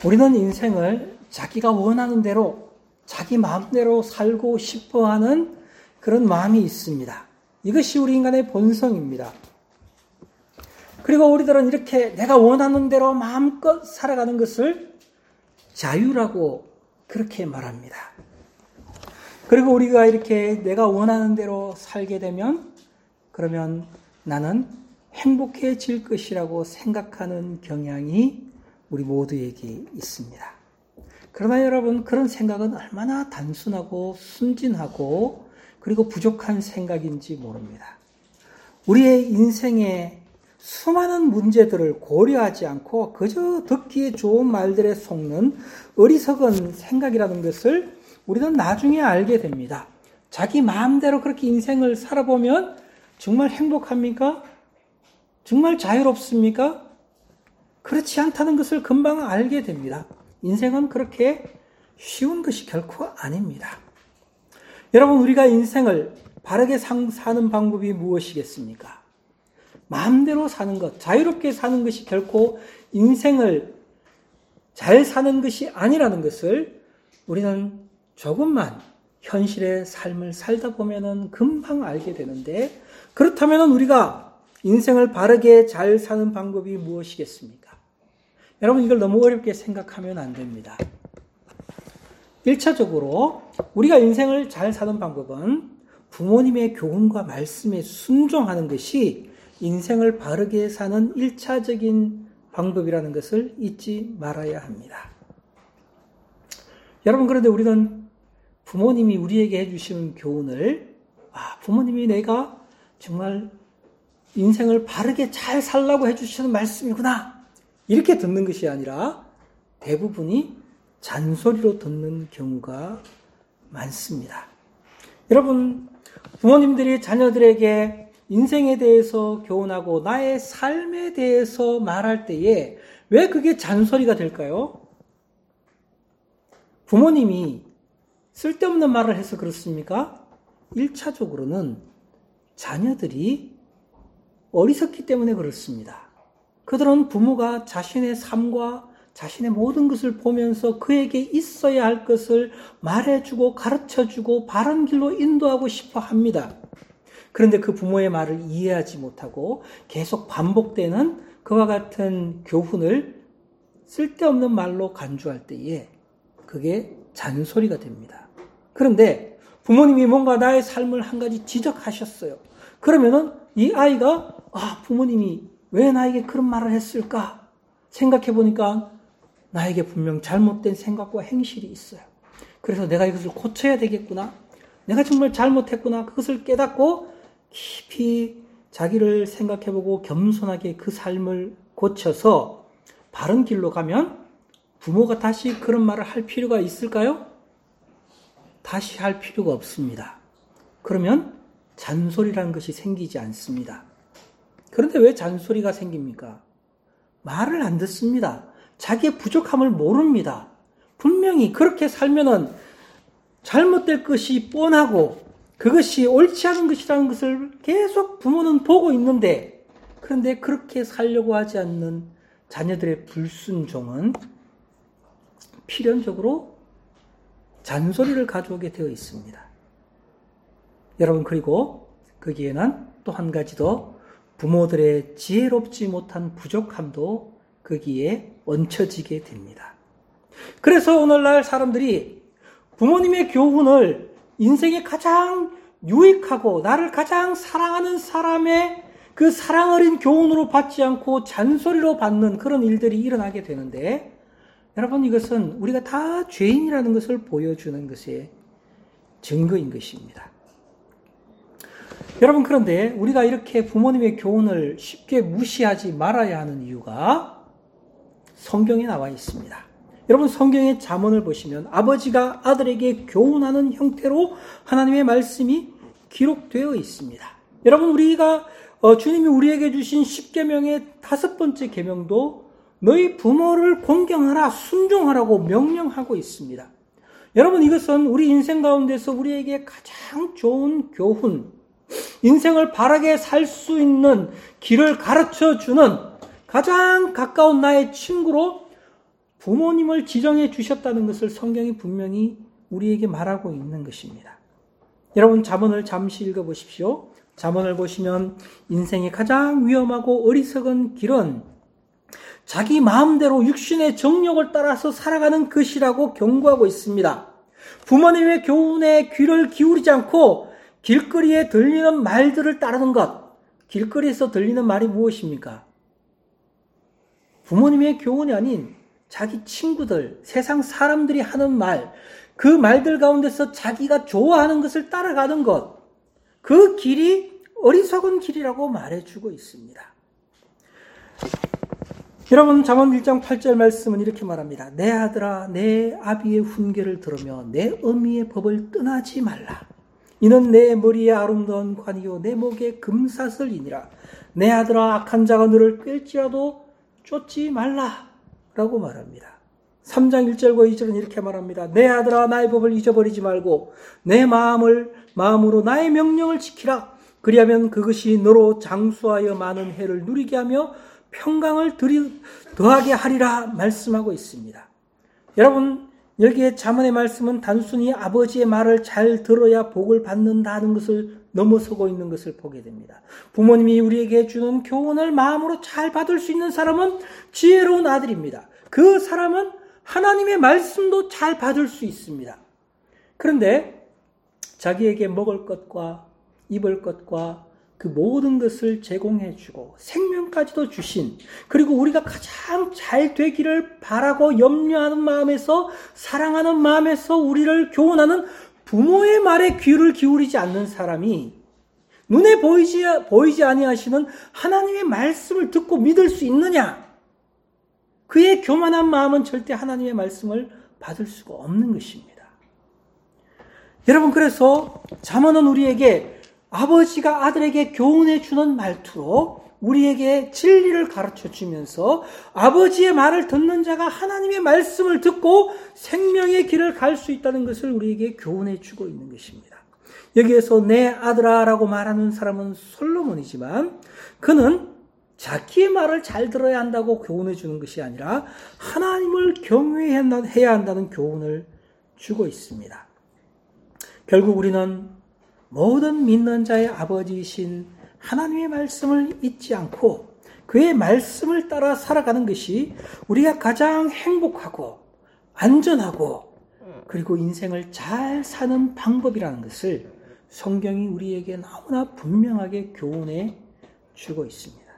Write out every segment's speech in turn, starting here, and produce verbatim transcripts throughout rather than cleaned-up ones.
우리는 인생을 자기가 원하는 대로 자기 마음대로 살고 싶어하는 그런 마음이 있습니다. 이것이 우리 인간의 본성입니다. 그리고 우리들은 이렇게 내가 원하는 대로 마음껏 살아가는 것을 자유라고 그렇게 말합니다. 그리고 우리가 이렇게 내가 원하는 대로 살게 되면 그러면 나는 행복해질 것이라고 생각하는 경향이 우리 모두에게 있습니다. 그러나 여러분, 그런 생각은 얼마나 단순하고 순진하고 그리고 부족한 생각인지 모릅니다. 우리의 인생에 수많은 문제들을 고려하지 않고 그저 듣기에 좋은 말들에 속는 어리석은 생각이라는 것을 우리는 나중에 알게 됩니다. 자기 마음대로 그렇게 인생을 살아보면 정말 행복합니까? 정말 자유롭습니까? 그렇지 않다는 것을 금방 알게 됩니다. 인생은 그렇게 쉬운 것이 결코 아닙니다. 여러분, 우리가 인생을 바르게 사는 방법이 무엇이겠습니까? 마음대로 사는 것, 자유롭게 사는 것이 결코 인생을 잘 사는 것이 아니라는 것을 우리는 조금만 현실의 삶을 살다 보면은 금방 알게 되는데, 그렇다면 우리가 인생을 바르게 잘 사는 방법이 무엇이겠습니까? 여러분, 이걸 너무 어렵게 생각하면 안 됩니다. 일차적으로 우리가 인생을 잘 사는 방법은 부모님의 교훈과 말씀에 순종하는 것이 인생을 바르게 사는 일차적인 방법이라는 것을 잊지 말아야 합니다. 여러분, 그런데 우리는 부모님이 우리에게 해주시는 교훈을, 아, 부모님이 내가 정말 인생을 바르게 잘 살라고 해주시는 말씀이구나, 이렇게 듣는 것이 아니라 대부분이 잔소리로 듣는 경우가 많습니다. 여러분, 부모님들이 자녀들에게 인생에 대해서 교훈하고 나의 삶에 대해서 말할 때에 왜 그게 잔소리가 될까요? 부모님이 쓸데없는 말을 해서 그렇습니까? 일차적으로는 자녀들이 어리석기 때문에 그렇습니다. 그들은 부모가 자신의 삶과 자신의 모든 것을 보면서 그에게 있어야 할 것을 말해주고 가르쳐주고 바른 길로 인도하고 싶어 합니다. 그런데 그 부모의 말을 이해하지 못하고 계속 반복되는 그와 같은 교훈을 쓸데없는 말로 간주할 때에 그게 잔소리가 됩니다. 그런데 부모님이 뭔가 나의 삶을 한 가지 지적하셨어요. 그러면은 이 아이가, 아, 부모님이 왜 나에게 그런 말을 했을까 생각해 보니까 나에게 분명 잘못된 생각과 행실이 있어요. 그래서 내가 이것을 고쳐야 되겠구나, 내가 정말 잘못했구나, 그것을 깨닫고 깊이 자기를 생각해보고 겸손하게 그 삶을 고쳐서 바른 길로 가면 부모가 다시 그런 말을 할 필요가 있을까요? 다시 할 필요가 없습니다. 그러면 잔소리라는 것이 생기지 않습니다. 그런데 왜 잔소리가 생깁니까? 말을 안 듣습니다. 자기의 부족함을 모릅니다. 분명히 그렇게 살면은 잘못될 것이 뻔하고 그것이 옳지 않은 것이라는 것을 계속 부모는 보고 있는데, 그런데 그렇게 살려고 하지 않는 자녀들의 불순종은 필연적으로 잔소리를 가져오게 되어 있습니다. 여러분, 그리고 거기에는 또 한 가지 더 부모들의 지혜롭지 못한 부족함도 거기에 얹혀지게 됩니다. 그래서 오늘날 사람들이 부모님의 교훈을 인생에 가장 유익하고 나를 가장 사랑하는 사람의 그 사랑 어린 교훈으로 받지 않고 잔소리로 받는 그런 일들이 일어나게 되는데, 여러분, 이것은 우리가 다 죄인이라는 것을 보여주는 것의 증거인 것입니다. 여러분, 그런데 우리가 이렇게 부모님의 교훈을 쉽게 무시하지 말아야 하는 이유가 성경에 나와 있습니다. 여러분, 성경의 잠언을 보시면 아버지가 아들에게 교훈하는 형태로 하나님의 말씀이 기록되어 있습니다. 여러분, 우리가 어, 주님이 우리에게 주신 십계명의 다섯 번째 계명도 너희 부모를 공경하라, 순종하라고 명령하고 있습니다. 여러분, 이것은 우리 인생 가운데서 우리에게 가장 좋은 교훈, 인생을 바르게 살 수 있는 길을 가르쳐주는 가장 가까운 나의 친구로 부모님을 지정해 주셨다는 것을 성경이 분명히 우리에게 말하고 있는 것입니다. 여러분, 잠언을 잠시 읽어보십시오. 잠언을 보시면 인생의 가장 위험하고 어리석은 길은 자기 마음대로 육신의 정욕을 따라서 살아가는 것이라고 경고하고 있습니다. 부모님의 교훈에 귀를 기울이지 않고 길거리에 들리는 말들을 따르는 것. 길거리에서 들리는 말이 무엇입니까? 부모님의 교훈이 아닌 자기 친구들, 세상 사람들이 하는 말, 그 말들 가운데서 자기가 좋아하는 것을 따라가는 것, 그 길이 어리석은 길이라고 말해주고 있습니다. 여러분, 잠언 일 장 팔 절 말씀은 이렇게 말합니다. 내 아들아, 내 아비의 훈계를 들으며 내 어미의 법을 떠나지 말라. 이는 내 머리에 아름다운 관이요 내 목에 금사슬이니라. 내 아들아, 악한 자가 너를 꿰일지라도 쫓지 말라 라고 말합니다. 삼 장 일 절과 이 절은 이렇게 말합니다. 내 아들아, 나의 법을 잊어버리지 말고 내 마음을 마음으로 나의 명령을 지키라. 그리하면 그것이 너로 장수하여 많은 해를 누리게 하며 평강을 들이, 더하게 하리라 말씀하고 있습니다. 여러분, 여기에 잠언의 말씀은 단순히 아버지의 말을 잘 들어야 복을 받는다는 것을 넘어서고 있는 것을 보게 됩니다. 부모님이 우리에게 주는 교훈을 마음으로 잘 받을 수 있는 사람은 지혜로운 아들입니다. 그 사람은 하나님의 말씀도 잘 받을 수 있습니다. 그런데 자기에게 먹을 것과 입을 것과 그 모든 것을 제공해 주고 생명까지도 주신, 그리고 우리가 가장 잘 되기를 바라고 염려하는 마음에서, 사랑하는 마음에서 우리를 교훈하는 부모의 말에 귀를 기울이지 않는 사람이 눈에 보이지, 보이지 아니하시는 하나님의 말씀을 듣고 믿을 수 있느냐? 그의 교만한 마음은 절대 하나님의 말씀을 받을 수가 없는 것입니다. 여러분, 그래서 잠언은 우리에게 아버지가 아들에게 교훈해 주는 말투로 우리에게 진리를 가르쳐 주면서 아버지의 말을 듣는 자가 하나님의 말씀을 듣고 생명의 길을 갈 수 있다는 것을 우리에게 교훈해 주고 있는 것입니다. 여기에서 내 아들아 라고 말하는 사람은 솔로몬이지만 그는 자기의 말을 잘 들어야 한다고 교훈해 주는 것이 아니라 하나님을 경외해야 한다는 교훈을 주고 있습니다. 결국 우리는 모든 믿는 자의 아버지이신 하나님의 말씀을 잊지 않고 그의 말씀을 따라 살아가는 것이 우리가 가장 행복하고 안전하고 그리고 인생을 잘 사는 방법이라는 것을 성경이 우리에게 너무나 분명하게 교훈해 주고 있습니다.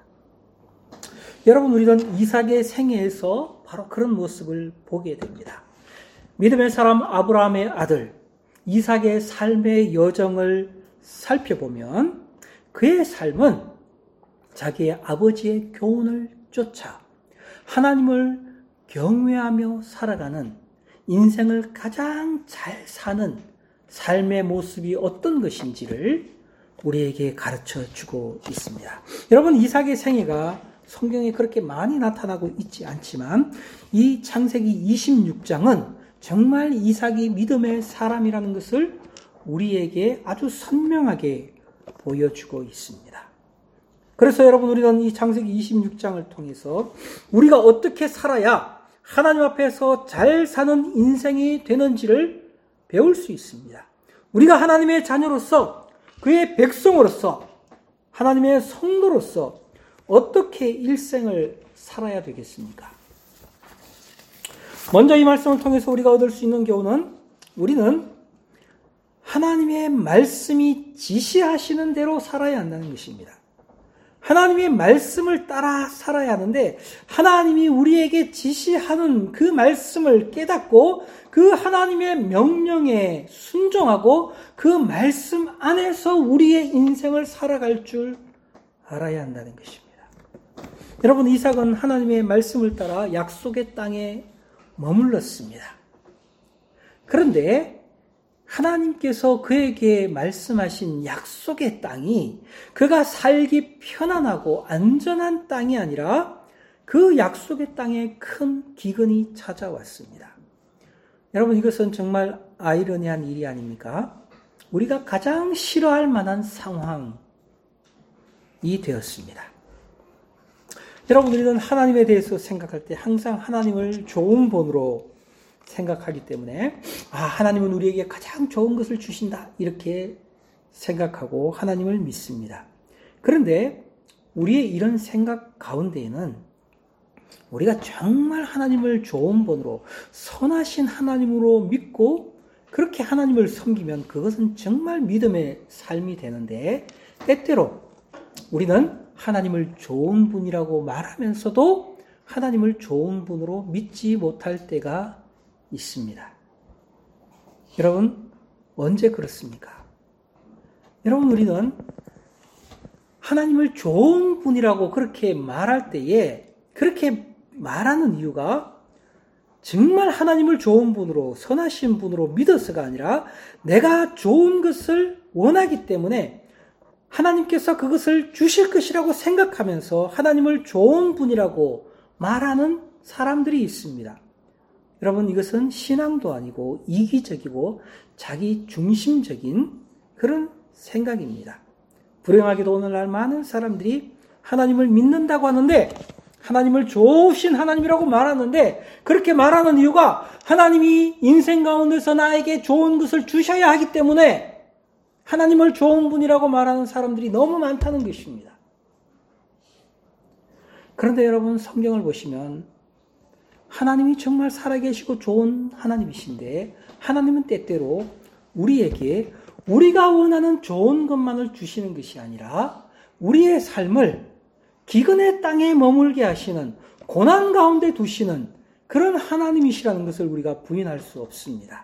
여러분, 우리는 이삭의 생애에서 바로 그런 모습을 보게 됩니다. 믿음의 사람 아브라함의 아들 이삭의 삶의 여정을 살펴보면 그의 삶은 자기의 아버지의 교훈을 쫓아 하나님을 경외하며 살아가는 인생을 가장 잘 사는 삶의 모습이 어떤 것인지를 우리에게 가르쳐 주고 있습니다. 여러분, 이삭의 생애가 성경에 그렇게 많이 나타나고 있지 않지만 이 창세기 이십육 장은 정말 이삭이 믿음의 사람이라는 것을 우리에게 아주 선명하게 보여주고 있습니다. 그래서 여러분, 우리는 이 창세기 이십육 장을 통해서 우리가 어떻게 살아야 하나님 앞에서 잘 사는 인생이 되는지를 배울 수 있습니다. 우리가 하나님의 자녀로서, 그의 백성으로서, 하나님의 성도로서 어떻게 일생을 살아야 되겠습니까? 먼저 이 말씀을 통해서 우리가 얻을 수 있는 교훈은 우리는 하나님의 말씀이 지시하시는 대로 살아야 한다는 것입니다. 하나님의 말씀을 따라 살아야 하는데 하나님이 우리에게 지시하는 그 말씀을 깨닫고 그 하나님의 명령에 순종하고 그 말씀 안에서 우리의 인생을 살아갈 줄 알아야 한다는 것입니다. 여러분, 이삭은 하나님의 말씀을 따라 약속의 땅에 머물렀습니다. 그런데 하나님께서 그에게 말씀하신 약속의 땅이 그가 살기 편안하고 안전한 땅이 아니라 그 약속의 땅에 큰 기근이 찾아왔습니다. 여러분, 이것은 정말 아이러니한 일이 아닙니까? 우리가 가장 싫어할 만한 상황이 되었습니다. 여러분, 우리는 하나님에 대해서 생각할 때 항상 하나님을 좋은 본으로 생각하기 때문에 아, 하나님은 우리에게 가장 좋은 것을 주신다 이렇게 생각하고 하나님을 믿습니다. 그런데 우리의 이런 생각 가운데에는 우리가 정말 하나님을 좋은 본으로 선하신 하나님으로 믿고 그렇게 하나님을 섬기면 그것은 정말 믿음의 삶이 되는데, 때때로 우리는 하나님을 좋은 분이라고 말하면서도 하나님을 좋은 분으로 믿지 못할 때가 있습니다. 여러분, 언제 그렇습니까? 여러분, 우리는 하나님을 좋은 분이라고 그렇게 말할 때에 그렇게 말하는 이유가 정말 하나님을 좋은 분으로, 선하신 분으로 믿어서가 아니라 내가 좋은 것을 원하기 때문에 하나님께서 그것을 주실 것이라고 생각하면서 하나님을 좋은 분이라고 말하는 사람들이 있습니다. 여러분, 이것은 신앙도 아니고 이기적이고 자기 중심적인 그런 생각입니다. 불행하게도 오늘날 많은 사람들이 하나님을 믿는다고 하는데, 하나님을 좋으신 하나님이라고 말하는데, 그렇게 말하는 이유가 하나님이 인생 가운데서 나에게 좋은 것을 주셔야 하기 때문에 하나님을 좋은 분이라고 말하는 사람들이 너무 많다는 것입니다. 그런데 여러분, 성경을 보시면 하나님이 정말 살아계시고 좋은 하나님이신데, 하나님은 때때로 우리에게 우리가 원하는 좋은 것만을 주시는 것이 아니라 우리의 삶을 기근의 땅에 머물게 하시는, 고난 가운데 두시는 그런 하나님이시라는 것을 우리가 부인할 수 없습니다.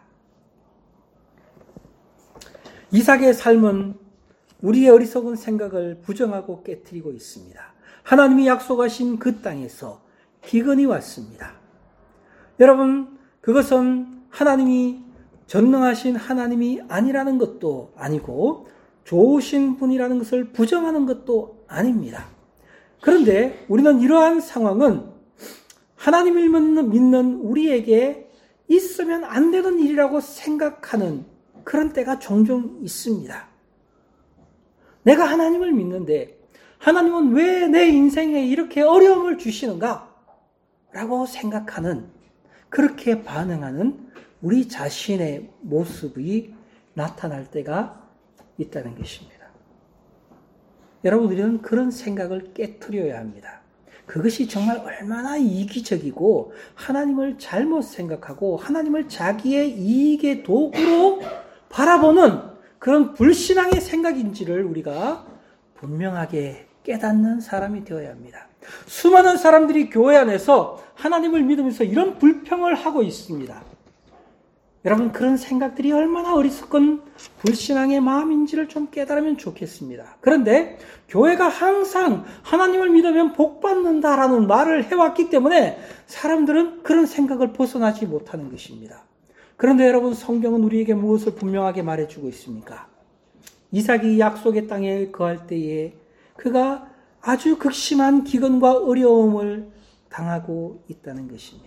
이삭의 삶은 우리의 어리석은 생각을 부정하고 깨트리고 있습니다. 하나님이 약속하신 그 땅에서 기근이 왔습니다. 여러분, 그것은 하나님이 전능하신 하나님이 아니라는 것도 아니고 좋으신 분이라는 것을 부정하는 것도 아닙니다. 그런데 우리는 이러한 상황은 하나님을 믿는 우리에게 있으면 안 되는 일이라고 생각하는 그런 때가 종종 있습니다. 내가 하나님을 믿는데 하나님은 왜 내 인생에 이렇게 어려움을 주시는가? 라고 생각하는, 그렇게 반응하는 우리 자신의 모습이 나타날 때가 있다는 것입니다. 여러분, 우리는 그런 생각을 깨트려야 합니다. 그것이 정말 얼마나 이기적이고 하나님을 잘못 생각하고 하나님을 자기의 이익의 도구로 바라보는 그런 불신앙의 생각인지를 우리가 분명하게 깨닫는 사람이 되어야 합니다. 수많은 사람들이 교회 안에서 하나님을 믿으면서 이런 불평을 하고 있습니다. 여러분, 그런 생각들이 얼마나 어리석은 불신앙의 마음인지를 좀 깨달으면 좋겠습니다. 그런데 교회가 항상 하나님을 믿으면 복 받는다라는 말을 해왔기 때문에 사람들은 그런 생각을 벗어나지 못하는 것입니다. 그런데 여러분, 성경은 우리에게 무엇을 분명하게 말해주고 있습니까? 이삭이 약속의 땅에 거할 때에 그가 아주 극심한 기근과 어려움을 당하고 있다는 것입니다.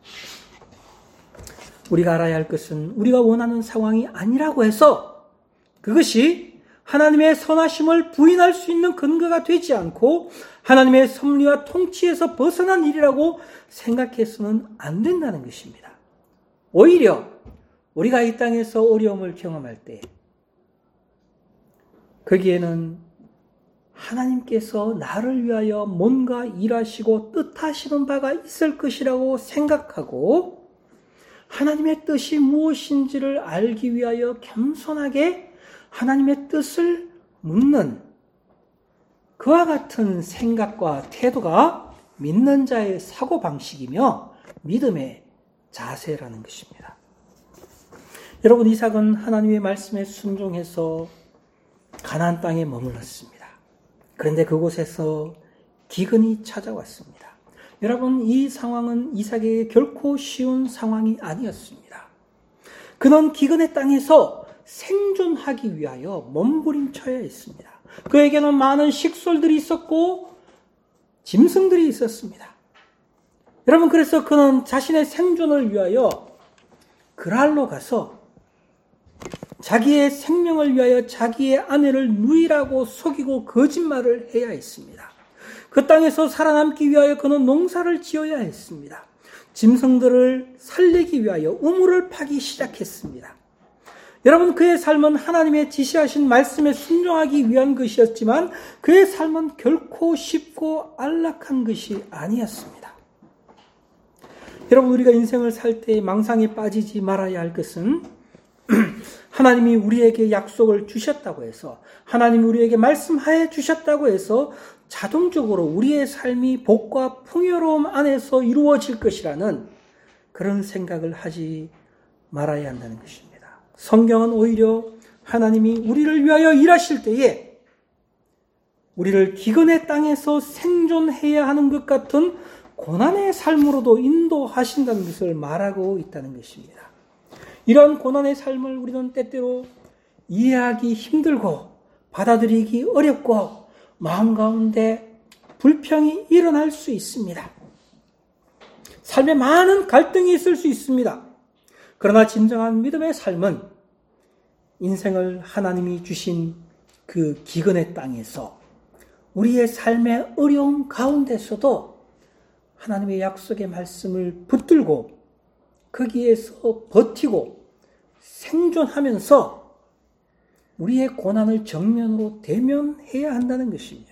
우리가 알아야 할 것은 우리가 원하는 상황이 아니라고 해서 그것이 하나님의 선하심을 부인할 수 있는 근거가 되지 않고 하나님의 섭리와 통치에서 벗어난 일이라고 생각해서는 안 된다는 것입니다. 오히려 우리가 이 땅에서 어려움을 경험할 때 거기에는 하나님께서 나를 위하여 뭔가 일하시고 뜻하시는 바가 있을 것이라고 생각하고 하나님의 뜻이 무엇인지를 알기 위하여 겸손하게 하나님의 뜻을 묻는 그와 같은 생각과 태도가 믿는 자의 사고방식이며 믿음의 자세라는 것입니다. 여러분, 이삭은 하나님의 말씀에 순종해서 가나안 땅에 머물렀습니다. 그런데 그곳에서 기근이 찾아왔습니다. 여러분, 이 상황은 이삭에게 결코 쉬운 상황이 아니었습니다. 그는 기근의 땅에서 생존하기 위하여 몸부림쳐야 했습니다. 그에게는 많은 식솔들이 있었고 짐승들이 있었습니다. 여러분, 그래서 그는 자신의 생존을 위하여 그랄로 가서 자기의 생명을 위하여 자기의 아내를 누이라고 속이고 거짓말을 해야 했습니다. 그 땅에서 살아남기 위하여 그는 농사를 지어야 했습니다. 짐승들을 살리기 위하여 우물을 파기 시작했습니다. 여러분, 그의 삶은 하나님의 지시하신 말씀에 순종하기 위한 것이었지만 그의 삶은 결코 쉽고 안락한 것이 아니었습니다. 여러분, 우리가 인생을 살 때 망상에 빠지지 말아야 할 것은 하나님이 우리에게 약속을 주셨다고 해서, 하나님이 우리에게 말씀하여 주셨다고 해서 자동적으로 우리의 삶이 복과 풍요로움 안에서 이루어질 것이라는 그런 생각을 하지 말아야 한다는 것입니다. 성경은 오히려 하나님이 우리를 위하여 일하실 때에 우리를 기근의 땅에서 생존해야 하는 것 같은 고난의 삶으로도 인도하신다는 것을 말하고 있다는 것입니다. 이런 고난의 삶을 우리는 때때로 이해하기 힘들고 받아들이기 어렵고 마음 가운데 불평이 일어날 수 있습니다. 삶에 많은 갈등이 있을 수 있습니다. 그러나 진정한 믿음의 삶은 인생을 하나님이 주신 그 기근의 땅에서 우리의 삶의 어려움 가운데서도 하나님의 약속의 말씀을 붙들고 거기에서 버티고 생존하면서 우리의 고난을 정면으로 대면해야 한다는 것입니다.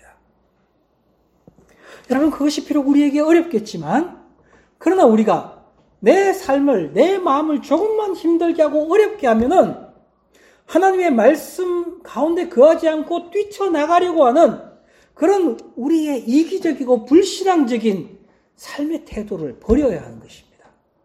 여러분, 그것이 비록 우리에게 어렵겠지만 그러나 우리가 내 삶을, 내 마음을 조금만 힘들게 하고 어렵게 하면은 하나님의 말씀 가운데 거하지 않고 뛰쳐나가려고 하는 그런 우리의 이기적이고 불신앙적인 삶의 태도를 버려야 하는 것입니다.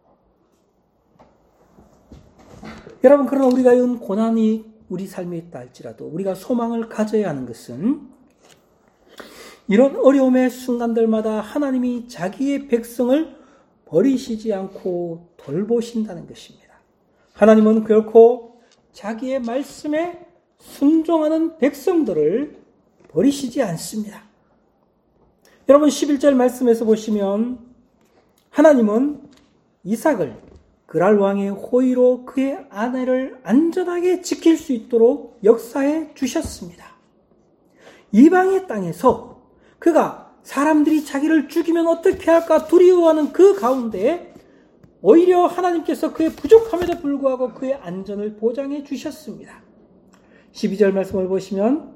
여러분, 그러나 우리가 이런 고난이 우리 삶에 있다 할지라도 우리가 소망을 가져야 하는 것은 이런 어려움의 순간들마다 하나님이 자기의 백성을 버리시지 않고 돌보신다는 것입니다. 하나님은 결코 자기의 말씀에 순종하는 백성들을 버리시지 않습니다. 여러분, 십일 절 말씀에서 보시면 하나님은 이삭을 그랄 왕의 호의로 그의 아내를 안전하게 지킬 수 있도록 역사해 주셨습니다. 이방의 땅에서 그가 사람들이 자기를 죽이면 어떻게 할까 두려워하는 그 가운데 오히려 하나님께서 그의 부족함에도 불구하고 그의 안전을 보장해 주셨습니다. 십이 절 말씀을 보시면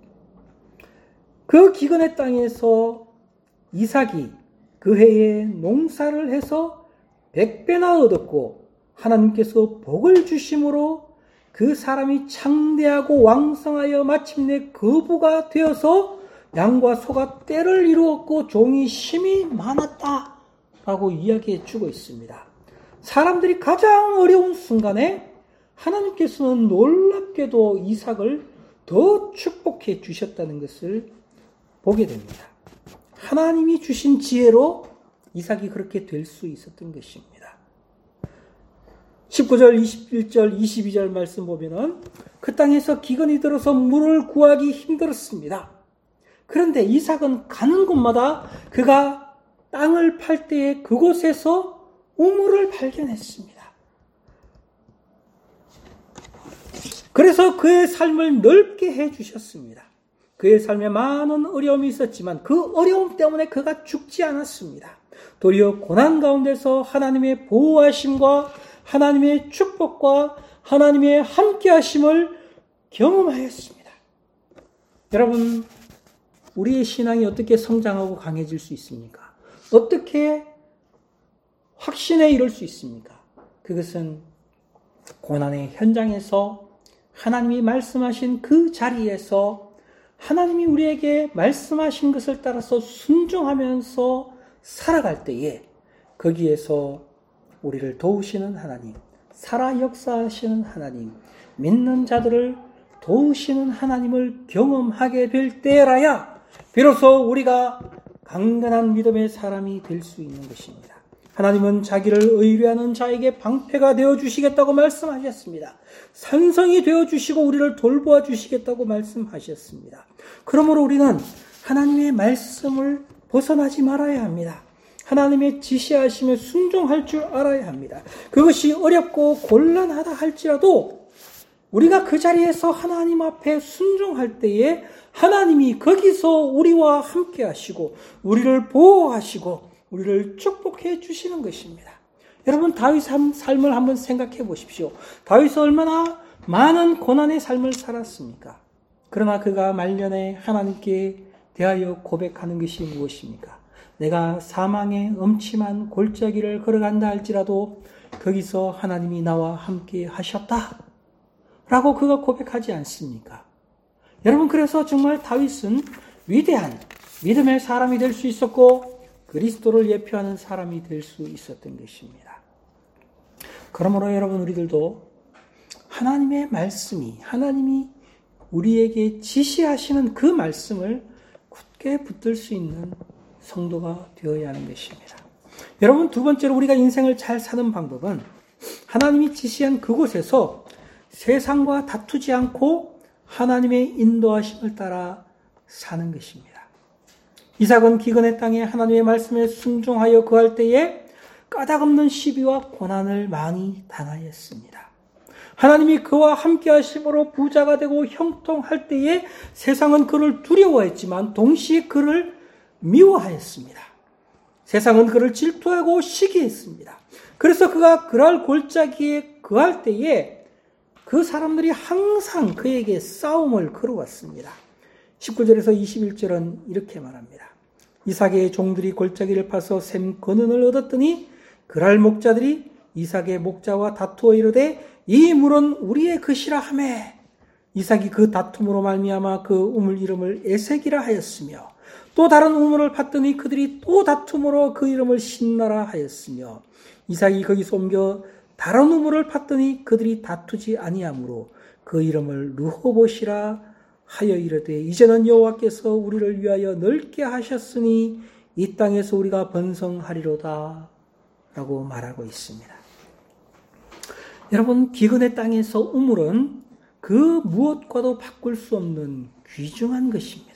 그 기근의 땅에서 이삭이 그 해에 농사를 해서 백배나 얻었고 하나님께서 복을 주심으로 그 사람이 창대하고 왕성하여 마침내 거부가 되어서 양과 소가 떼를 이루었고 종이 힘이 많았다라고 이야기해 주고 있습니다. 사람들이 가장 어려운 순간에 하나님께서는 놀랍게도 이삭을 더 축복해 주셨다는 것을 보게 됩니다. 하나님이 주신 지혜로 이삭이 그렇게 될 수 있었던 것입니다. 십구 절, 이십일 절, 이십이 절 말씀 보면은 그 땅에서 기근이 들어서 물을 구하기 힘들었습니다. 그런데 이삭은 가는 곳마다 그가 땅을 팔 때에 그곳에서 우물을 발견했습니다. 그래서 그의 삶을 넓게 해주셨습니다. 그의 삶에 많은 어려움이 있었지만 그 어려움 때문에 그가 죽지 않았습니다. 도리어 고난 가운데서 하나님의 보호하심과 하나님의 축복과 하나님의 함께하심을 경험하였습니다. 여러분, 우리의 신앙이 어떻게 성장하고 강해질 수 있습니까? 어떻게 확신에 이를 수 있습니까? 그것은 고난의 현장에서 하나님이 말씀하신 그 자리에서 하나님이 우리에게 말씀하신 것을 따라서 순종하면서 살아갈 때에 거기에서 우리를 도우시는 하나님, 살아 역사하시는 하나님, 믿는 자들을 도우시는 하나님을 경험하게 될 때라야 비로소 우리가 강건한 믿음의 사람이 될 수 있는 것입니다. 하나님은 자기를 의뢰하는 자에게 방패가 되어주시겠다고 말씀하셨습니다. 산성이 되어주시고 우리를 돌보아 주시겠다고 말씀하셨습니다. 그러므로 우리는 하나님의 말씀을 벗어나지 말아야 합니다. 하나님의 지시하심에 순종할 줄 알아야 합니다. 그것이 어렵고 곤란하다 할지라도 우리가 그 자리에서 하나님 앞에 순종할 때에 하나님이 거기서 우리와 함께 하시고 우리를 보호하시고 우리를 축복해 주시는 것입니다. 여러분, 다윗의 삶을 한번 생각해 보십시오. 다윗은 얼마나 많은 고난의 삶을 살았습니까? 그러나 그가 말년에 하나님께 대하여 고백하는 것이 무엇입니까? 내가 사망의 음침한 골짜기를 걸어간다 할지라도 거기서 하나님이 나와 함께 하셨다 라고 그가 고백하지 않습니까? 여러분, 그래서 정말 다윗은 위대한 믿음의 사람이 될 수 있었고 그리스도를 예표하는 사람이 될 수 있었던 것입니다. 그러므로 여러분, 우리들도 하나님의 말씀이, 하나님이 우리에게 지시하시는 그 말씀을 굳게 붙들 수 있는 성도가 되어야 하는 것입니다. 여러분, 두 번째로 우리가 인생을 잘 사는 방법은 하나님이 지시한 그곳에서 세상과 다투지 않고 하나님의 인도하심을 따라 사는 것입니다. 이삭은 기근의 땅에 하나님의 말씀에 순종하여 거할 때에 까닭없는 시비와 고난을 많이 당하였습니다. 하나님이 그와 함께 하심으로 부자가 되고 형통할 때에 세상은 그를 두려워했지만 동시에 그를 미워하였습니다. 세상은 그를 질투하고 시기했습니다. 그래서 그가 그랄 골짜기에 거할 때에 그 사람들이 항상 그에게 싸움을 걸어왔습니다. 십구 절에서 이십일 절은 이렇게 말합니다. 이삭의 종들이 골짜기를 파서 샘 근원을 얻었더니 그랄 목자들이 이삭의 목자와 다투어 이르되 이 물은 우리의 것이라 하매 이삭이 그 다툼으로 말미암아 그 우물 이름을 에색이라 하였으며 또 다른 우물을 팠더니 그들이 또 다툼으로 그 이름을 신나라 하였으며 이삭이 거기서 옮겨 다른 우물을 팠더니 그들이 다투지 아니하므로 그 이름을 르호봇이라 하여 이르되 이제는 여호와께서 우리를 위하여 넓게 하셨으니 이 땅에서 우리가 번성하리로다 라고 말하고 있습니다. 여러분, 기근의 땅에서 우물은 그 무엇과도 바꿀 수 없는 귀중한 것입니다.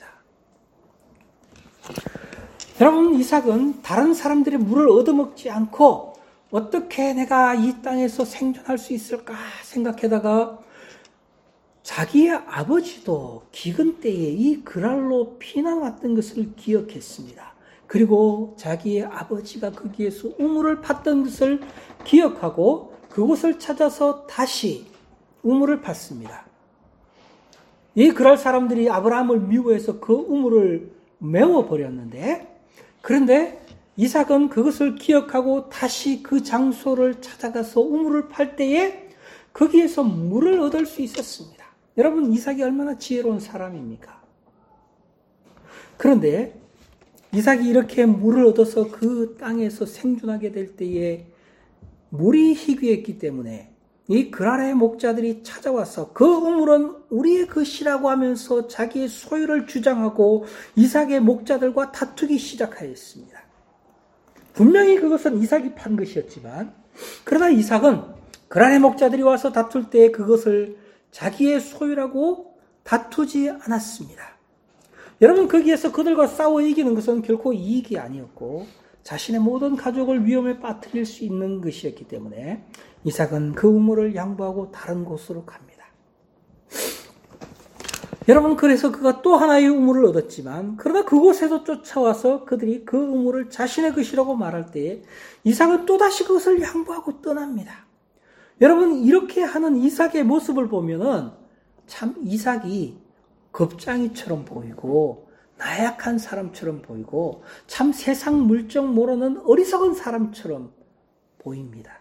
여러분, 이삭은 다른 사람들의 물을 얻어먹지 않고 어떻게 내가 이 땅에서 생존할 수 있을까 생각하다가 자기의 아버지도 기근 때에 이 그랄로 피난 왔던 것을 기억했습니다. 그리고 자기의 아버지가 거기에서 우물을 팠던 것을 기억하고 그곳을 찾아서 다시 우물을 팠습니다. 이 그랄 사람들이 아브라함을 미워해서 그 우물을 메워버렸는데, 그런데 이삭은 그것을 기억하고 다시 그 장소를 찾아가서 우물을 팔 때에 거기에서 물을 얻을 수 있었습니다. 여러분, 이삭이 얼마나 지혜로운 사람입니까? 그런데 이삭이 이렇게 물을 얻어서 그 땅에서 생존하게 될 때에 물이 희귀했기 때문에 이 그랄의 목자들이 찾아와서 그 우물은 우리의 것이라고 하면서 자기의 소유를 주장하고 이삭의 목자들과 다투기 시작하였습니다. 분명히 그것은 이삭이 판 것이었지만, 그러나 이삭은 그랄의 목자들이 와서 다툴 때 그것을 자기의 소유라고 다투지 않았습니다. 여러분, 거기에서 그들과 싸워 이기는 것은 결코 이익이 아니었고 자신의 모든 가족을 위험에 빠뜨릴 수 있는 것이었기 때문에 이삭은 그 우물을 양보하고 다른 곳으로 갑니다. 여러분, 그래서 그가 또 하나의 우물을 얻었지만, 그러나 그곳에도 쫓아와서 그들이 그 우물을 자신의 것이라고 말할 때에 이삭은 또다시 그것을 양보하고 떠납니다. 여러분, 이렇게 하는 이삭의 모습을 보면은 참 이삭이 겁장이처럼 보이고 나약한 사람처럼 보이고 참 세상 물정 모르는 어리석은 사람처럼 보입니다.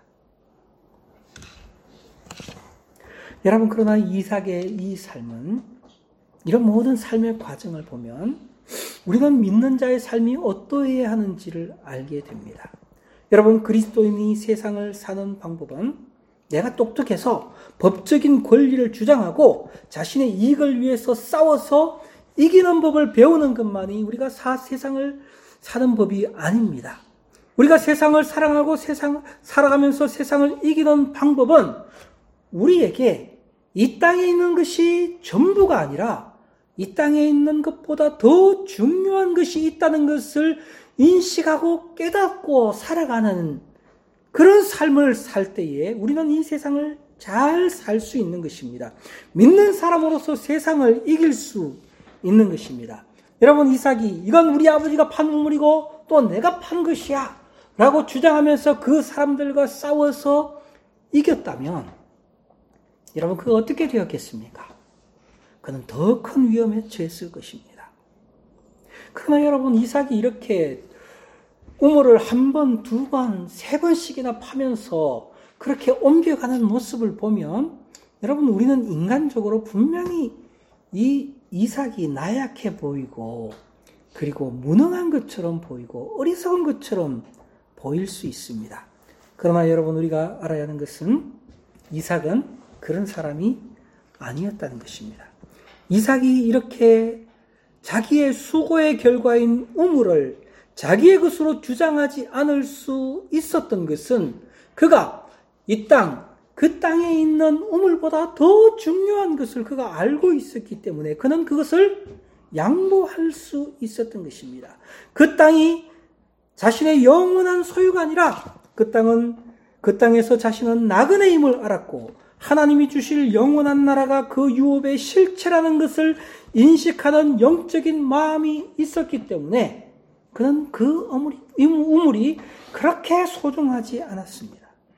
여러분, 그러나 이삭의 이 삶은, 이런 모든 삶의 과정을 보면 우리는 믿는 자의 삶이 어떠해야 하는지를 알게 됩니다. 여러분, 그리스도인이 세상을 사는 방법은 내가 똑똑해서 법적인 권리를 주장하고 자신의 이익을 위해서 싸워서 이기는 법을 배우는 것만이 우리가 사, 세상을 사는 법이 아닙니다. 우리가 세상을 사랑하고 세상, 살아가면서 세상을 이기는 방법은 우리에게 이 땅에 있는 것이 전부가 아니라 이 땅에 있는 것보다 더 중요한 것이 있다는 것을 인식하고 깨닫고 살아가는 그런 삶을 살 때에 우리는 이 세상을 잘 살 수 있는 것입니다. 믿는 사람으로서 세상을 이길 수 있는 것입니다. 여러분, 이삭이 이건 우리 아버지가 판 우물이고 또 내가 판 것이야 라고 주장하면서 그 사람들과 싸워서 이겼다면 여러분, 그거 어떻게 되었겠습니까? 그는 더 큰 위험에 처했을 것입니다. 그러나 여러분, 이삭이 이렇게 우물을 한 번, 두 번, 세 번씩이나 파면서 그렇게 옮겨가는 모습을 보면 여러분, 우리는 인간적으로 분명히 이 이삭이 나약해 보이고 그리고 무능한 것처럼 보이고 어리석은 것처럼 보일 수 있습니다. 그러나 여러분, 우리가 알아야 하는 것은 이삭은 그런 사람이 아니었다는 것입니다. 이삭이 이렇게 자기의 수고의 결과인 우물을 자기의 것으로 주장하지 않을 수 있었던 것은 그가 이 땅, 그 땅에 있는 우물보다 더 중요한 것을 그가 알고 있었기 때문에 그는 그것을 양보할 수 있었던 것입니다. 그 땅이 자신의 영원한 소유가 아니라 그 땅은 그 땅에서 자신은 나그네임을 알았고 하나님이 주실 영원한 나라가 그 유업의 실체라는 것을 인식하는 영적인 마음이 있었기 때문에 그는 그 우물이, 우물이 그렇게 소중하지 않았습니다.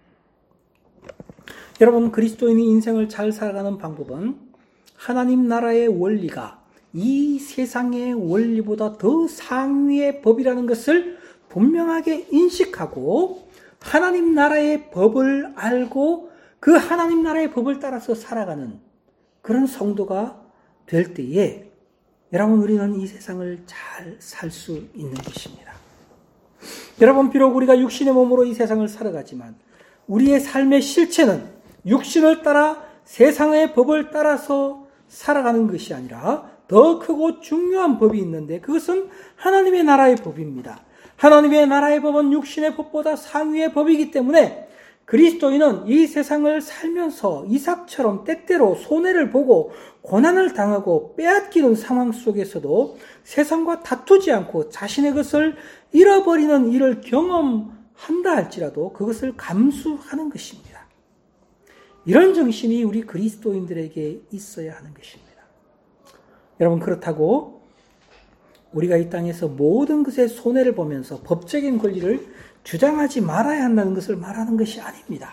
여러분, 그리스도인이 인생을 잘 살아가는 방법은 하나님 나라의 원리가 이 세상의 원리보다 더 상위의 법이라는 것을 분명하게 인식하고 하나님 나라의 법을 알고 그 하나님 나라의 법을 따라서 살아가는 그런 성도가 될 때에 여러분, 우리는 이 세상을 잘 살 수 있는 것입니다. 여러분, 비록 우리가 육신의 몸으로 이 세상을 살아가지만 우리의 삶의 실체는 육신을 따라 세상의 법을 따라서 살아가는 것이 아니라 더 크고 중요한 법이 있는데 그것은 하나님의 나라의 법입니다. 하나님의 나라의 법은 육신의 법보다 상위의 법이기 때문에 그리스도인은 이 세상을 살면서 이삭처럼 때때로 손해를 보고 고난을 당하고 빼앗기는 상황 속에서도 세상과 다투지 않고 자신의 것을 잃어버리는 일을 경험한다 할지라도 그것을 감수하는 것입니다. 이런 정신이 우리 그리스도인들에게 있어야 하는 것입니다. 여러분, 그렇다고 우리가 이 땅에서 모든 것에 손해를 보면서 법적인 권리를 주장하지 말아야 한다는 것을 말하는 것이 아닙니다.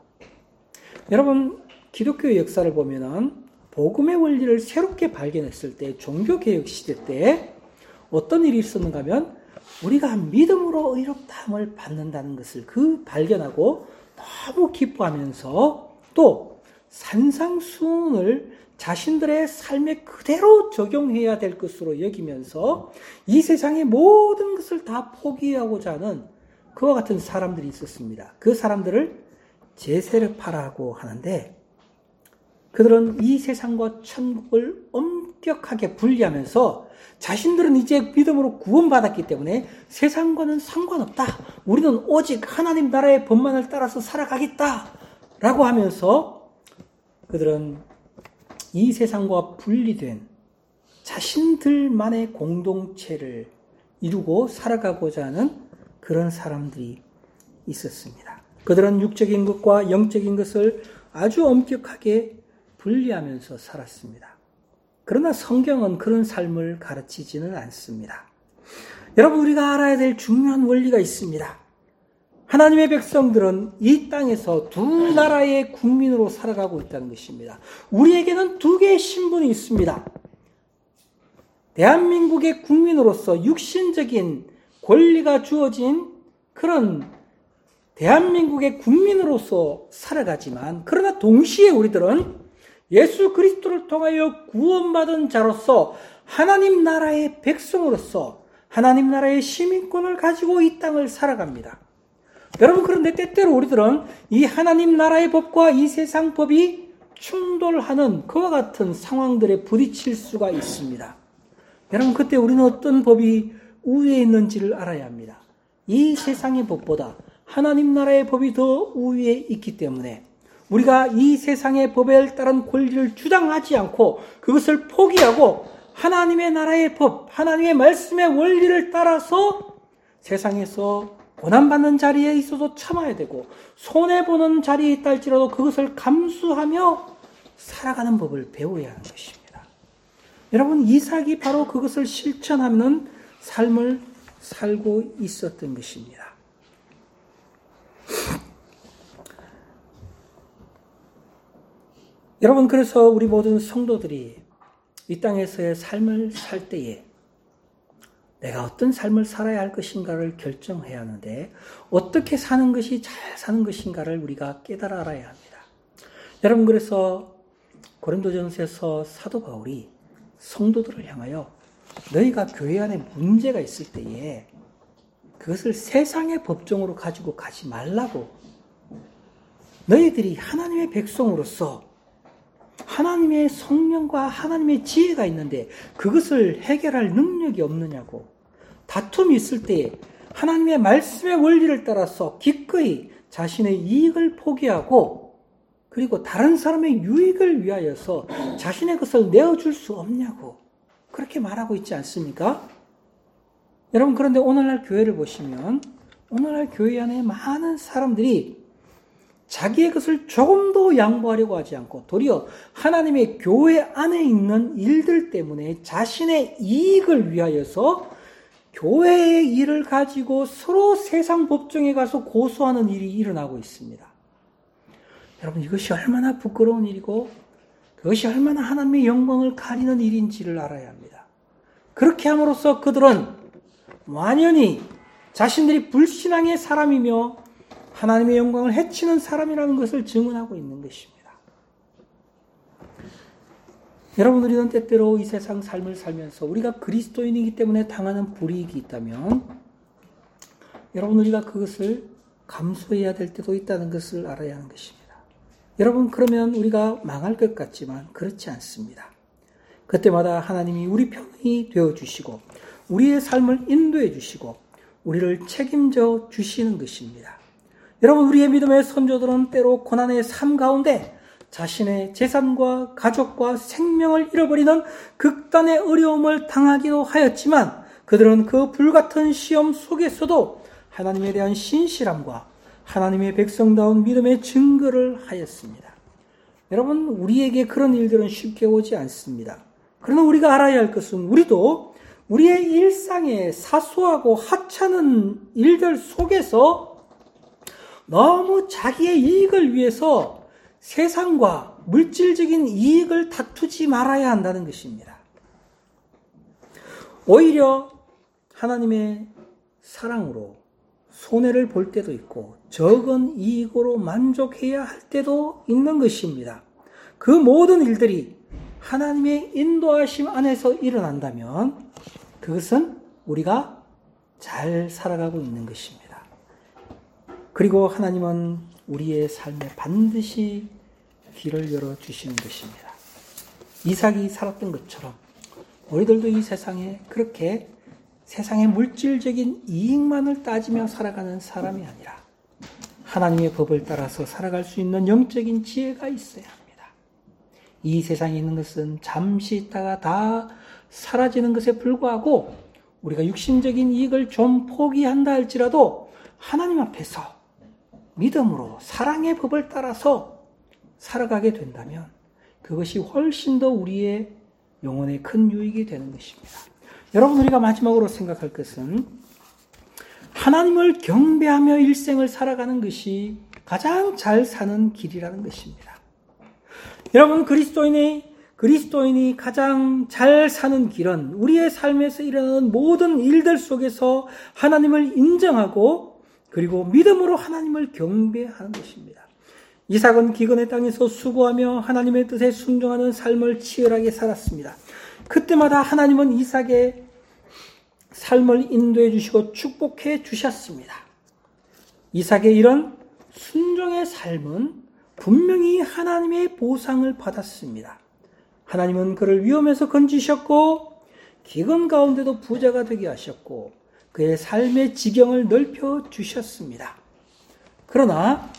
여러분, 기독교의 역사를 보면은 복음의 원리를 새롭게 발견했을 때, 종교개혁 시대 때 어떤 일이 있었는가 하면 우리가 믿음으로 의롭다함을 받는다는 것을 그 발견하고 너무 기뻐하면서 또 산상수훈을 자신들의 삶에 그대로 적용해야 될 것으로 여기면서 이 세상의 모든 것을 다 포기하고자 하는 그와 같은 사람들이 있었습니다. 그 사람들을 제세르파라고 하는데 그들은 이 세상과 천국을 엄격하게 분리하면서 자신들은 이제 믿음으로 구원받았기 때문에 세상과는 상관없다. 우리는 오직 하나님 나라의 법만을 따라서 살아가겠다. 라고 하면서 그들은 이 세상과 분리된 자신들만의 공동체를 이루고 살아가고자 하는 그런 사람들이 있었습니다. 그들은 육적인 것과 영적인 것을 아주 엄격하게 분리하면서 살았습니다. 그러나 성경은 그런 삶을 가르치지는 않습니다. 여러분, 우리가 알아야 될 중요한 원리가 있습니다. 하나님의 백성들은 이 땅에서 두 나라의 국민으로 살아가고 있다는 것입니다. 우리에게는 두 개의 신분이 있습니다. 대한민국의 국민으로서 육신적인 권리가 주어진 그런 대한민국의 국민으로서 살아가지만 그러나 동시에 우리들은 예수 그리스도를 통하여 구원받은 자로서 하나님 나라의 백성으로서 하나님 나라의 시민권을 가지고 이 땅을 살아갑니다. 여러분, 그런데 때때로 우리들은 이 하나님 나라의 법과 이 세상 법이 충돌하는 그와 같은 상황들에 부딪힐 수가 있습니다. 여러분, 그때 우리는 어떤 법이 우위에 있는지를 알아야 합니다. 이 세상의 법보다 하나님 나라의 법이 더 우위에 있기 때문에 우리가 이 세상의 법에 따른 권리를 주장하지 않고 그것을 포기하고 하나님의 나라의 법, 하나님의 말씀의 원리를 따라서 세상에서 고난받는 자리에 있어도 참아야 되고 손해보는 자리에 있다 할지라도 그것을 감수하며 살아가는 법을 배워야 하는 것입니다. 여러분, 이삭이 바로 그것을 실천하는 삶을 살고 있었던 것입니다. 여러분, 그래서 우리 모든 성도들이 이 땅에서의 삶을 살 때에 내가 어떤 삶을 살아야 할 것인가를 결정해야 하는데 어떻게 사는 것이 잘 사는 것인가를 우리가 깨달아 알아야 합니다. 여러분, 그래서 고린도전서에서 사도 바울이 성도들을 향하여 너희가 교회 안에 문제가 있을 때에 그것을 세상의 법정으로 가지고 가지 말라고, 너희들이 하나님의 백성으로서 하나님의 성령과 하나님의 지혜가 있는데 그것을 해결할 능력이 없느냐고, 다툼이 있을 때 하나님의 말씀의 원리를 따라서 기꺼이 자신의 이익을 포기하고 그리고 다른 사람의 유익을 위하여서 자신의 것을 내어줄 수 없냐고 그렇게 말하고 있지 않습니까? 여러분, 그런데 오늘날 교회를 보시면 오늘날 교회 안에 많은 사람들이 자기의 것을 조금도 양보하려고 하지 않고 도리어 하나님의 교회 안에 있는 일들 때문에 자신의 이익을 위하여서 교회의 일을 가지고 서로 세상 법정에 가서 고소하는 일이 일어나고 있습니다. 여러분, 이것이 얼마나 부끄러운 일이고 그것이 얼마나 하나님의 영광을 가리는 일인지를 알아야 합니다. 그렇게 함으로써 그들은 완연히 자신들이 불신앙의 사람이며 하나님의 영광을 해치는 사람이라는 것을 증언하고 있는 것입니다. 여러분, 우리는 때때로 이 세상 삶을 살면서 우리가 그리스도인이기 때문에 당하는 불이익이 있다면 여러분, 우리가 그것을 감수해야 될 때도 있다는 것을 알아야 하는 것입니다. 여러분, 그러면 우리가 망할 것 같지만 그렇지 않습니다. 그때마다 하나님이 우리 편이 되어주시고 우리의 삶을 인도해 주시고 우리를 책임져 주시는 것입니다. 여러분, 우리의 믿음의 선조들은 때로 고난의 삶 가운데 자신의 재산과 가족과 생명을 잃어버리는 극단의 어려움을 당하기도 하였지만 그들은 그 불같은 시험 속에서도 하나님에 대한 신실함과 하나님의 백성다운 믿음의 증거를 하였습니다. 여러분, 우리에게 그런 일들은 쉽게 오지 않습니다. 그러나 우리가 알아야 할 것은 우리도 우리의 일상의 사소하고 하찮은 일들 속에서 너무 자기의 이익을 위해서 세상과 물질적인 이익을 다투지 말아야 한다는 것입니다. 오히려 하나님의 사랑으로 손해를 볼 때도 있고 적은 이익으로 만족해야 할 때도 있는 것입니다. 그 모든 일들이 하나님의 인도하심 안에서 일어난다면 그것은 우리가 잘 살아가고 있는 것입니다. 그리고 하나님은 우리의 삶에 반드시 길을 열어주시는 것입니다. 이삭이 살았던 것처럼 우리들도 이 세상에 그렇게 세상의 물질적인 이익만을 따지며 살아가는 사람이 아니라 하나님의 법을 따라서 살아갈 수 있는 영적인 지혜가 있어야 합니다. 이 세상에 있는 것은 잠시 있다가 다 사라지는 것에 불과하고 우리가 육신적인 이익을 좀 포기한다 할지라도 하나님 앞에서 믿음으로 사랑의 법을 따라서 살아가게 된다면 그것이 훨씬 더 우리의 영혼에 큰 유익이 되는 것입니다. 여러분, 우리가 마지막으로 생각할 것은 하나님을 경배하며 일생을 살아가는 것이 가장 잘 사는 길이라는 것입니다. 여러분, 그리스도인이 그리스도인이 가장 잘 사는 길은 우리의 삶에서 일어나는 모든 일들 속에서 하나님을 인정하고 그리고 믿음으로 하나님을 경배하는 것입니다. 이삭은 기근의 땅에서 수고하며 하나님의 뜻에 순종하는 삶을 치열하게 살았습니다. 그때마다 하나님은 이삭의 삶을 인도해 주시고 축복해 주셨습니다. 이삭의 이런 순종의 삶은 분명히 하나님의 보상을 받았습니다. 하나님은 그를 위험에서 건지셨고 기근 가운데도 부자가 되게 하셨고 그의 삶의 지경을 넓혀 주셨습니다. 그러나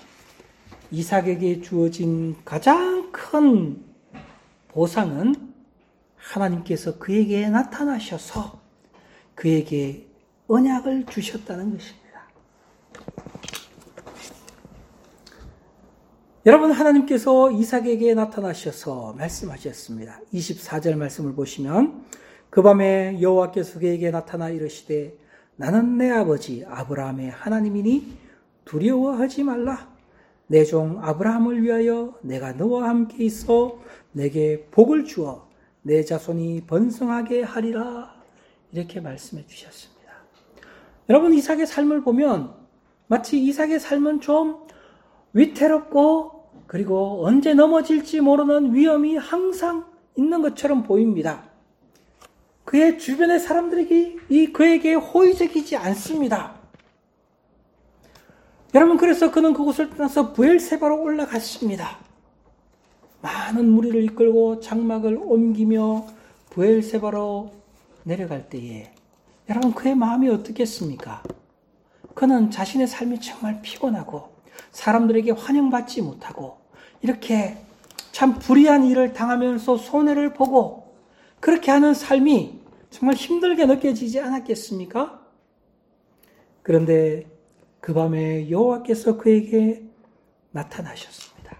이삭에게 주어진 가장 큰 보상은 하나님께서 그에게 나타나셔서 그에게 언약을 주셨다는 것입니다. 여러분, 하나님께서 이삭에게 나타나셔서 말씀하셨습니다. 이십사 절 말씀을 보시면 그 밤에 여호와께서 그에게 나타나 이르시되 나는 내 아버지 아브라함의 하나님이니 두려워하지 말라. 내 종 아브라함을 위하여 내가 너와 함께 있어 내게 복을 주어 내 자손이 번성하게 하리라. 이렇게 말씀해 주셨습니다. 여러분, 이삭의 삶을 보면 마치 이삭의 삶은 좀 위태롭고 그리고 언제 넘어질지 모르는 위험이 항상 있는 것처럼 보입니다. 그의 주변의 사람들에게 이 그에게 호의적이지 않습니다. 여러분, 그래서 그는 그곳을 떠나서 브엘세바로 올라갔습니다. 많은 무리를 이끌고 장막을 옮기며 브엘세바로 내려갈 때에 여러분, 그의 마음이 어떻겠습니까? 그는 자신의 삶이 정말 피곤하고 사람들에게 환영받지 못하고 이렇게 참 불의한 일을 당하면서 손해를 보고 그렇게 하는 삶이 정말 힘들게 느껴지지 않았겠습니까? 그런데 그 밤에 여호와께서 그에게 나타나셨습니다.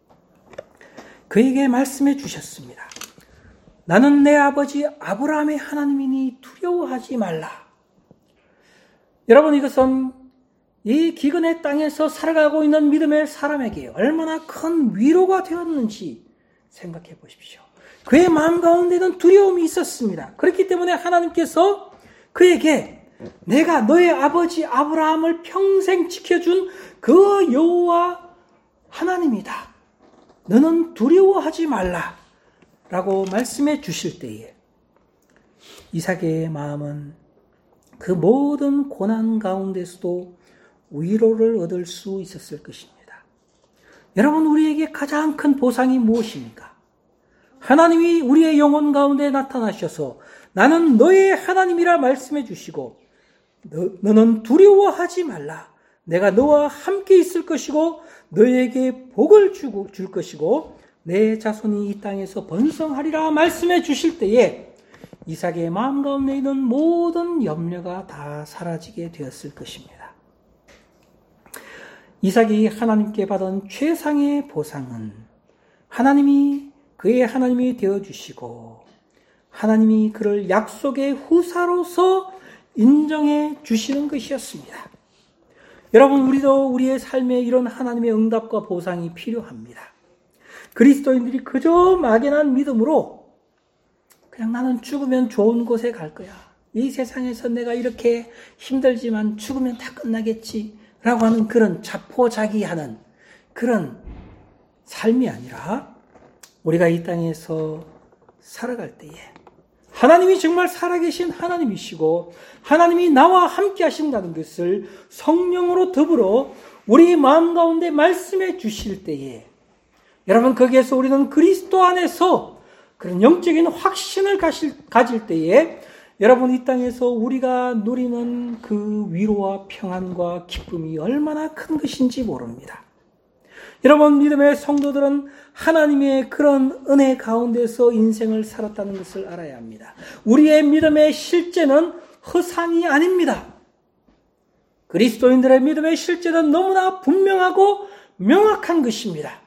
그에게 말씀해 주셨습니다. 나는 내 아버지 아브라함의 하나님이니 두려워하지 말라. 여러분, 이것은 이 기근의 땅에서 살아가고 있는 믿음의 사람에게 얼마나 큰 위로가 되었는지 생각해 보십시오. 그의 마음 가운데는 두려움이 있었습니다. 그렇기 때문에 하나님께서 그에게 내가 너의 아버지 아브라함을 평생 지켜준 그 여호와 하나님이다. 너는 두려워하지 말라. 라고 말씀해 주실 때에 이삭의 마음은 그 모든 고난 가운데서도 위로를 얻을 수 있었을 것입니다. 여러분, 우리에게 가장 큰 보상이 무엇입니까? 하나님이 우리의 영혼 가운데 나타나셔서 나는 너의 하나님이라 말씀해 주시고 너, 너는 두려워하지 말라. 내가 너와 함께 있을 것이고 너에게 복을 주고, 줄 것이고 내 자손이 이 땅에서 번성하리라 말씀해 주실 때에 이삭의 마음 가운데 있는 모든 염려가 다 사라지게 되었을 것입니다. 이삭이 하나님께 받은 최상의 보상은 하나님이 그의 하나님이 되어주시고 하나님이 그를 약속의 후사로서 인정해 주시는 것이었습니다. 여러분, 우리도 우리의 삶에 이런 하나님의 응답과 보상이 필요합니다. 그리스도인들이 그저 막연한 믿음으로 그냥 나는 죽으면 좋은 곳에 갈 거야. 이 세상에서 내가 이렇게 힘들지만 죽으면 다 끝나겠지. 라고 하는 그런 자포자기하는 그런 삶이 아니라 우리가 이 땅에서 살아갈 때에 하나님이 정말 살아계신 하나님이시고 하나님이 나와 함께 하신다는 것을 성령으로 더불어 우리 마음 가운데 말씀해 주실 때에 여러분, 거기에서 우리는 그리스도 안에서 그런 영적인 확신을 가실, 가질 때에 여러분, 이 땅에서 우리가 누리는 그 위로와 평안과 기쁨이 얼마나 큰 것인지 모릅니다. 여러분, 믿음의 성도들은 하나님의 그런 은혜 가운데서 인생을 살았다는 것을 알아야 합니다. 우리의 믿음의 실제는 허상이 아닙니다. 그리스도인들의 믿음의 실제는 너무나 분명하고 명확한 것입니다.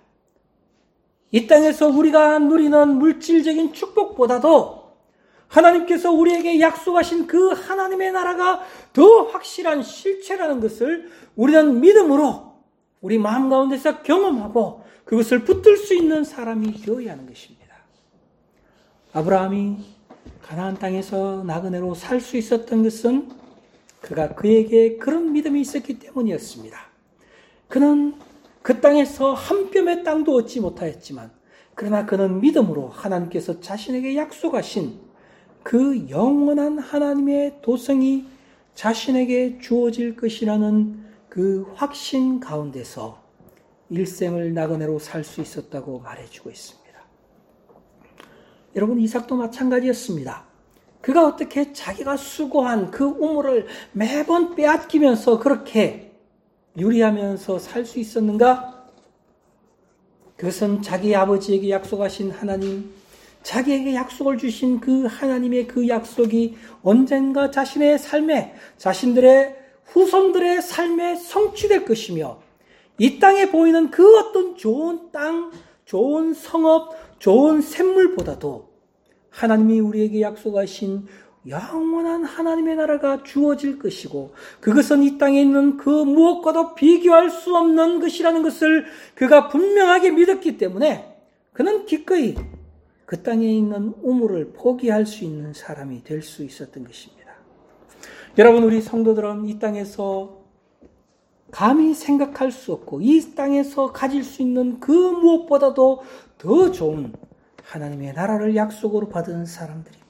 이 땅에서 우리가 누리는 물질적인 축복보다도 하나님께서 우리에게 약속하신 그 하나님의 나라가 더 확실한 실체라는 것을 우리는 믿음으로 우리 마음 가운데서 경험하고 그것을 붙들 수 있는 사람이 되어야 하는 것입니다. 아브라함이 가나안 땅에서 나그네로 살 수 있었던 것은 그가 그에게 그런 믿음이 있었기 때문이었습니다. 그는 그 땅에서 한 뼘의 땅도 얻지 못하였지만 그러나 그는 믿음으로 하나님께서 자신에게 약속하신 그 영원한 하나님의 도성이 자신에게 주어질 것이라는 그 확신 가운데서 일생을 나그네로 살 수 있었다고 말해주고 있습니다. 여러분, 이삭도 마찬가지였습니다. 그가 어떻게 자기가 수고한 그 우물을 매번 빼앗기면서 그렇게 유리하면서 살 수 있었는가? 그것은 자기 아버지에게 약속하신 하나님, 자기에게 약속을 주신 그 하나님의 그 약속이 언젠가 자신의 삶에, 자신들의 후손들의 삶에 성취될 것이며 이 땅에 보이는 그 어떤 좋은 땅, 좋은 성업, 좋은 샘물보다도 하나님이 우리에게 약속하신 영원한 하나님의 나라가 주어질 것이고, 그것은 이 땅에 있는 그 무엇과도 비교할 수 없는 것이라는 것을 그가 분명하게 믿었기 때문에 그는 기꺼이 그 땅에 있는 우물을 포기할 수 있는 사람이 될 수 있었던 것입니다. 여러분, 우리 성도들은 이 땅에서 감히 생각할 수 없고 이 땅에서 가질 수 있는 그 무엇보다도 더 좋은 하나님의 나라를 약속으로 받은 사람들입니다.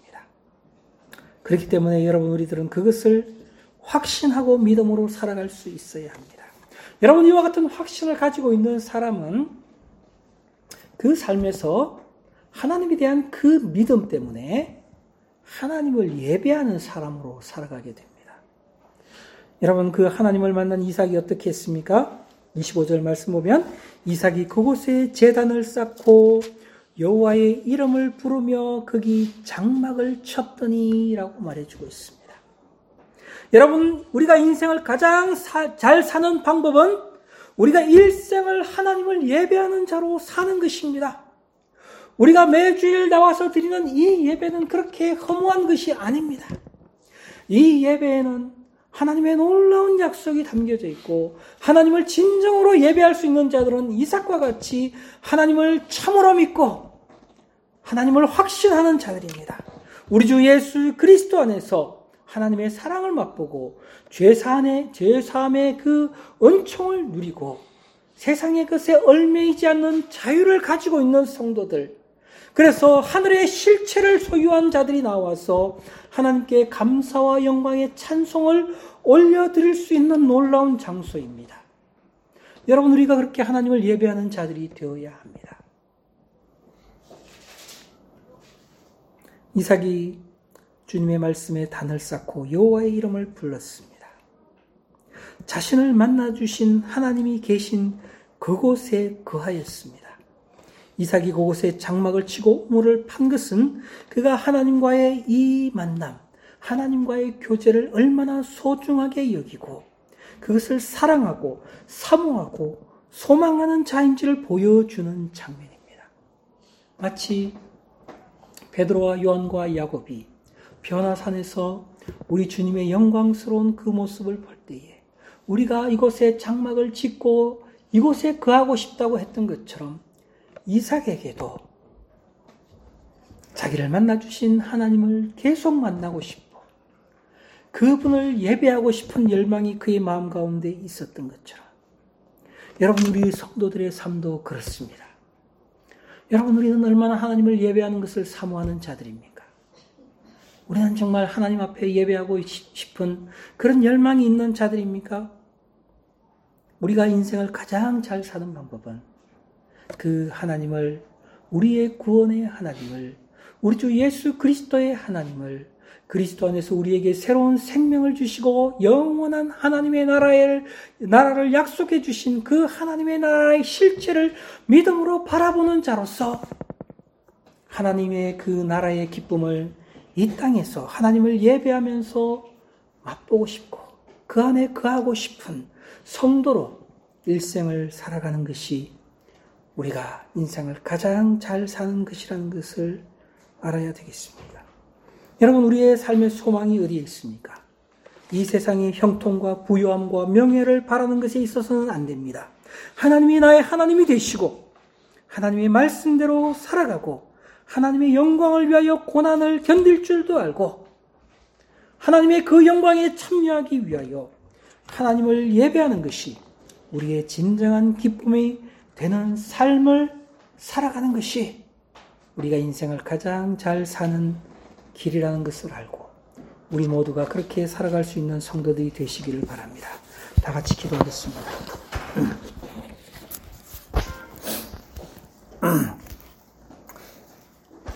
그렇기 때문에 여러분, 우리들은 그것을 확신하고 믿음으로 살아갈 수 있어야 합니다. 여러분, 이와 같은 확신을 가지고 있는 사람은 그 삶에서 하나님에 대한 그 믿음 때문에 하나님을 예배하는 사람으로 살아가게 됩니다. 여러분, 그 하나님을 만난 이삭이 어떻게 했습니까? 이십오 절 말씀 보면 이삭이 그곳에 제단을 쌓고 여호와의 이름을 부르며 거기 장막을 쳤더니 라고 말해주고 있습니다. 여러분, 우리가 인생을 가장 사, 잘 사는 방법은 우리가 일생을 하나님을 예배하는 자로 사는 것입니다. 우리가 매주일 나와서 드리는 이 예배는 그렇게 허무한 것이 아닙니다. 이 예배에는 하나님의 놀라운 약속이 담겨져 있고, 하나님을 진정으로 예배할 수 있는 자들은 이삭과 같이 하나님을 참으로 믿고 하나님을 확신하는 자들입니다. 우리 주 예수 그리스도 안에서 하나님의 사랑을 맛보고 죄사함의, 죄사함의 그 은총을 누리고 세상의 것에 얽매이지 않는 자유를 가지고 있는 성도들, 그래서 하늘의 실체를 소유한 자들이 나와서 하나님께 감사와 영광의 찬송을 올려드릴 수 있는 놀라운 장소입니다. 여러분, 우리가 그렇게 하나님을 예배하는 자들이 되어야 합니다. 이삭이 주님의 말씀에 단을 쌓고 여호와의 이름을 불렀습니다. 자신을 만나주신 하나님이 계신 그곳에 거하였습니다. 이삭이 그곳에 장막을 치고 우물을 판 것은 그가 하나님과의 이 만남, 하나님과의 교제를 얼마나 소중하게 여기고 그것을 사랑하고 사모하고 소망하는 자인지를 보여주는 장면입니다. 마치 베드로와 요한과 야곱이 변화산에서 우리 주님의 영광스러운 그 모습을 볼 때에 우리가 이곳에 장막을 짓고 이곳에 거하고 싶다고 했던 것처럼 이삭에게도 자기를 만나주신 하나님을 계속 만나고 싶고 그분을 예배하고 싶은 열망이 그의 마음 가운데 있었던 것처럼, 여러분, 우리 성도들의 삶도 그렇습니다. 여러분, 우리는 얼마나 하나님을 예배하는 것을 사모하는 자들입니까? 우리는 정말 하나님 앞에 예배하고 싶은 그런 열망이 있는 자들입니까? 우리가 인생을 가장 잘 사는 방법은 그 하나님을, 우리의 구원의 하나님을, 우리 주 예수 그리스도의 하나님을, 그리스도 안에서 우리에게 새로운 생명을 주시고 영원한 하나님의 나라를, 나라를 약속해 주신 그 하나님의 나라의 실체를 믿음으로 바라보는 자로서 하나님의 그 나라의 기쁨을 이 땅에서 하나님을 예배하면서 맛보고 싶고 그 안에 거하고 싶은 성도로 일생을 살아가는 것이 우리가 인생을 가장 잘 사는 것이라는 것을 알아야 되겠습니다. 여러분, 우리의 삶의 소망이 어디에 있습니까? 이 세상의 형통과 부유함과 명예를 바라는 것에 있어서는 안 됩니다. 하나님이 나의 하나님이 되시고 하나님의 말씀대로 살아가고 하나님의 영광을 위하여 고난을 견딜 줄도 알고 하나님의 그 영광에 참여하기 위하여 하나님을 예배하는 것이 우리의 진정한 기쁨이 되는 삶을 살아가는 것이 우리가 인생을 가장 잘 사는 길이라는 것을 알고 우리 모두가 그렇게 살아갈 수 있는 성도들이 되시기를 바랍니다. 다 같이 기도하겠습니다.